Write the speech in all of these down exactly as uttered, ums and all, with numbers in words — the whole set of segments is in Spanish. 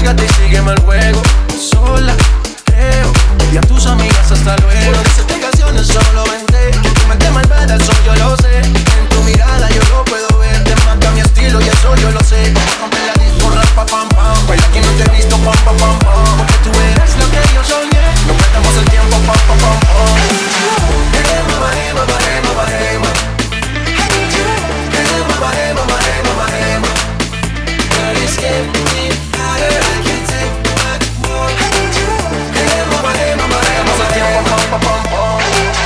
Lárgate y sígueme el juego. Sola, creo, y a tus amigas hasta luego. Las explicaciones solo vente, que tu mente malvada, eso yo lo sé. En tu mirada yo lo puedo ver, te marca mi estilo y eso yo lo sé. Rompe la disco, rapa, pam, pam. Baila que no te he visto, pam, pam, pam, pam. Porque tú eres lo que yo soñé. No perdamos el tiempo, pam, pam, pam, pam. Ema, ema, ema, ema. Ema, ema, ema, ema. Girl, it's getting me higher, I can't take much more. Ema, ema, ema, el tiempo, pam, pam, pam, pam.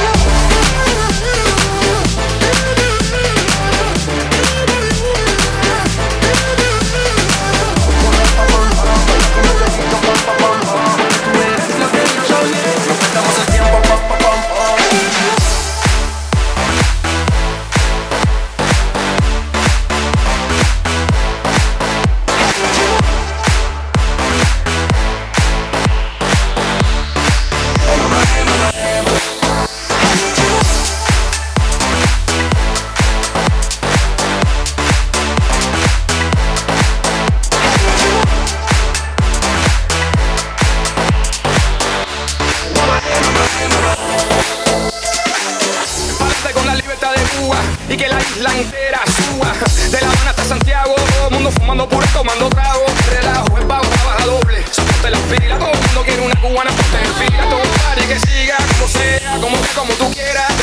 Y que la isla entera suba. De La Habana hasta Santiago, todo el mundo fumando puro, tomando trago. Relajo, el pago trabaja doble. Soporte las pilas, todo el mundo quiere una cubana. Ponte en fila, todo un party que siga, como sea, como que como tú quieras.